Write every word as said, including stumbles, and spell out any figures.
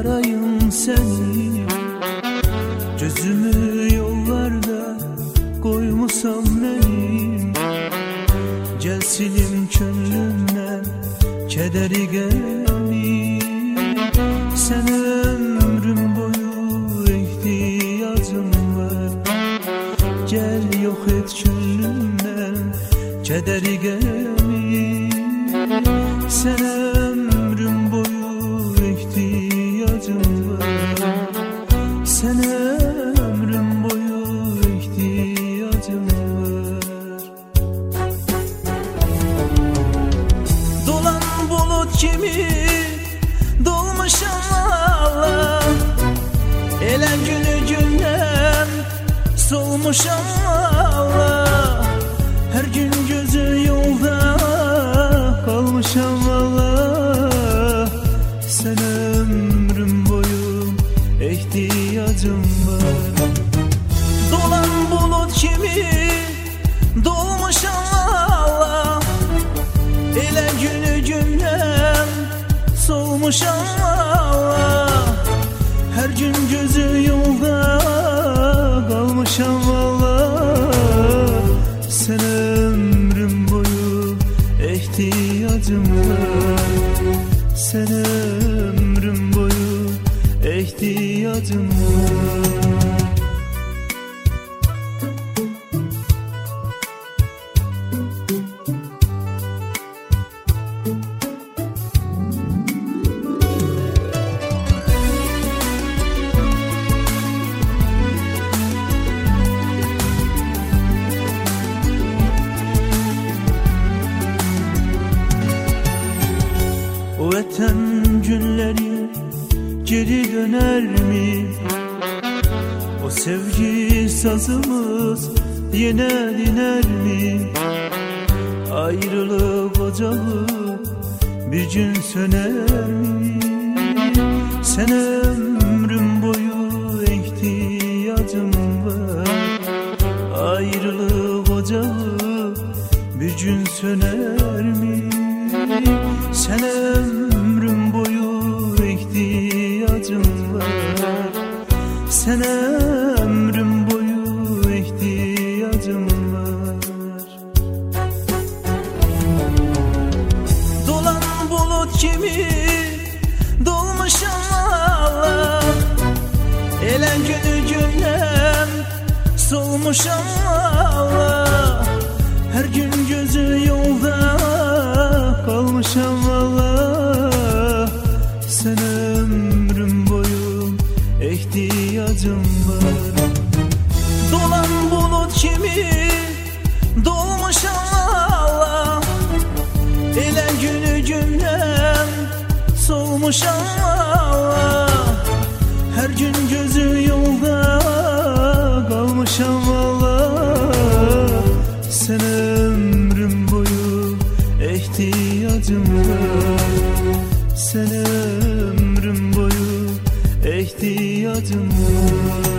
arayım seni. Gözümü yollarda koymuşam benim. Gel silim könlümden kederi gemi. Sen ömrüm boyu ihtiyacım var. Gel yok et könlümden kederi gemi. Sen ömrüm boyu ihtiyacım var. Sen ömrüm boyu ihtiyacım var. Dolan bulut gibi dolmuşam Allah. Elen günü günden solmuşam Allah. Her gün gözü yolda kalmışam Allah. Sen ömrüm boyu ihtiyacım var. Dolan bulut gibi dolmuşam Allah. Ele günü günden solmuşam Allah. Her gün gözü yolda kalmışam Allah. Sen ömrüm boyu ihtiyacım var. Sen ömrüm boyu ihtiyacım var. O eten günleri geri döner mi? O sevgi sazımız yine diner mi? Ayrılık ocağı bir gün söner mi? Sen ömrüm boyu ihtiyacım var. Ayrılık ocağı bir gün söner mi? Sen ömrüm boyu ihtiyacım var. Sen ömrüm boyu ihtiyacım var. Dolan bulut gibi dolmuşam Allah. Elen günü günden solmuşam Allah. Her gün gözü yolda kalmışam Allah. Sen ömrüm boyu ihtiyacım var. Dolan bulut gibi dolmuşam Allah. Elen günü günden solmuşam Allah. Her gün gözü yolda kalmışam Allah. Sen ömrüm boyu ihtiyacım var. Sen ömrüm boyu ihtiyacım var.